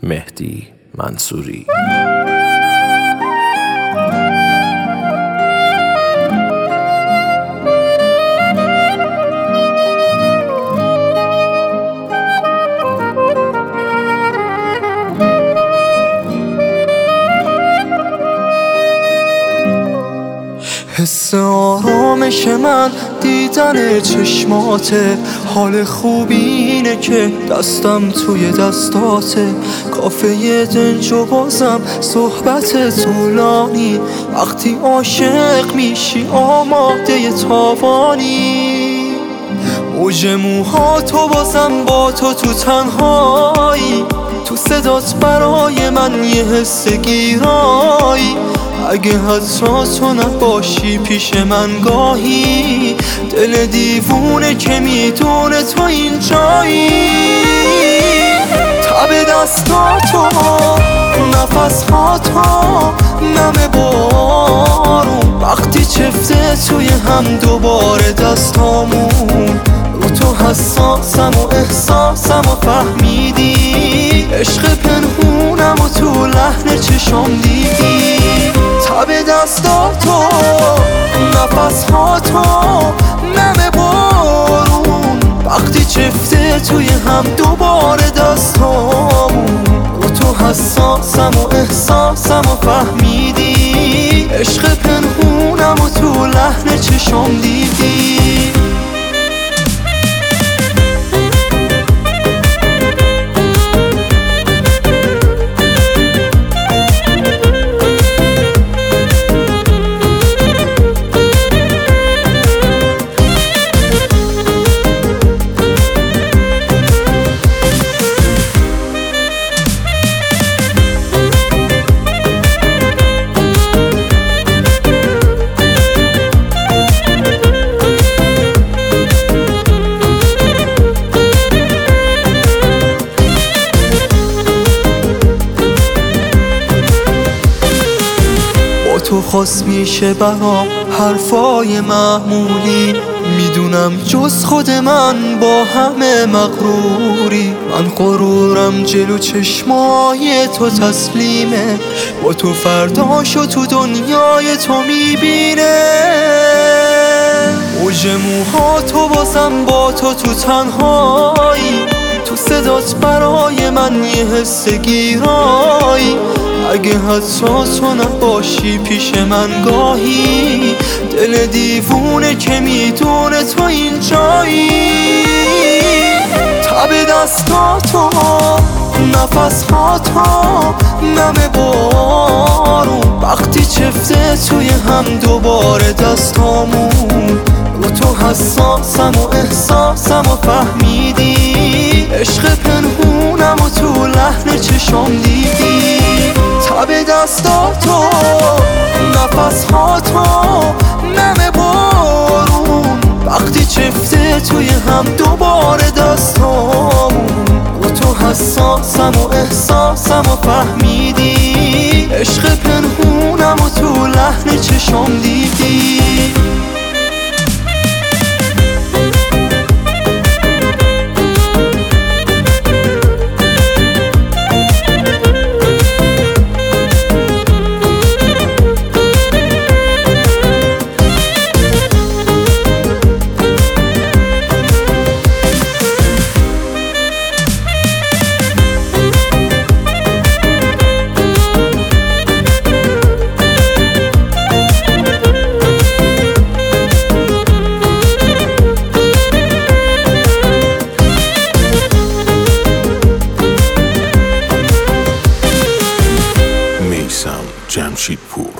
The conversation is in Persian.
مهدی منصوری. حس آرامش من دیدن چشماته، حال خوبی اینه که دستم توی دستاته، کافه دنج و بازم صحبت طولانی، وقتی عاشق میشی آماده تاوانی، موج موهاتو بازم با تو تنهایی، تو صدات برای من یه حس گیرایی، اگه حتی تو نباشی پیش من گاهی، دل دیوونه که میدونه تو اینجایی، تب دستاتو نفسهاتو نم بارون، وقتی چفته توی هم دوباره دستامون، رو تو حساسم و احساسم و فهمیدی، عشق پنهونم و تو لحن چشام دیدی، تب دستاتو نفسهاتو نم بارون، وقتی چفته توی هم دوباره دستامون، رو تو حساسم و احساسم و فهمیدی، عشق پنهونم و تو لحن چشام دیدی. تو خاص میشه برام حرفای معمولی، میدونم جز خود من با همه مغروری، من غرورم جلو چشمای تو تسلیمه، با تو فرداشو تو دنیای تو میبینه، موج موهاتو بازم با تو تنهایی، تو صدات برای من یه حس گیرایی، اگه حتی تو نباشی پیش من گاهی، دل دیوونه که میدونه تو اینجایی، تب دستاتو نفسهاتو نم بارون، وقتی چفته توی هم دوباره دستامون، رو تو حساسم و احساسم و فهمیدی، عشق پنهونم و تو لحن چشام دیدی، تب دستاتو نفسهاتو نم بارون، وقتی چفته توی هم دوباره دستامون، رو تو حساسم و احساسم و فهمیدی، عشق پنهونم و تو لحن چشام دیدی. جمشیدپور.